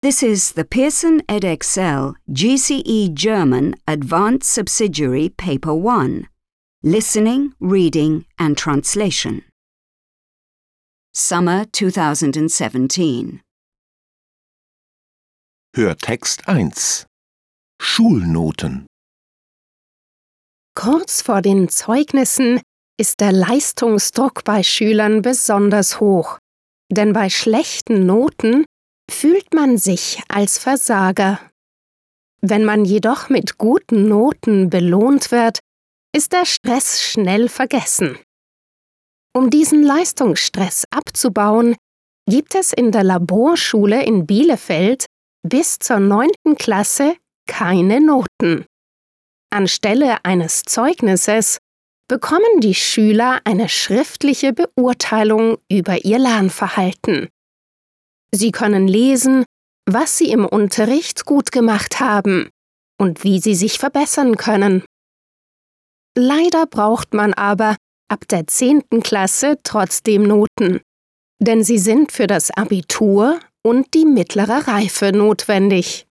This is the Pearson edXL GCE German Advanced Subsidiary Paper 1, Listening, Reading and Translation. Summer 2017. Hörtext 1. Schulnoten. Kurz vor den Zeugnissen ist der Leistungsdruck bei Schülern besonders hoch, denn bei schlechten Noten fühlt man sich als Versager. Wenn man jedoch mit guten Noten belohnt wird, ist der Stress schnell vergessen. Um diesen Leistungsstress abzubauen, gibt es in der Laborschule in Bielefeld bis zur 9. Klasse keine Noten. Anstelle eines Zeugnisses bekommen die Schüler eine schriftliche Beurteilung über ihr Lernverhalten. Sie können lesen, was sie im Unterricht gut gemacht haben und wie sie sich verbessern können. Leider braucht man aber ab der 10. Klasse trotzdem Noten, denn sie sind für das Abitur und die mittlere Reife notwendig.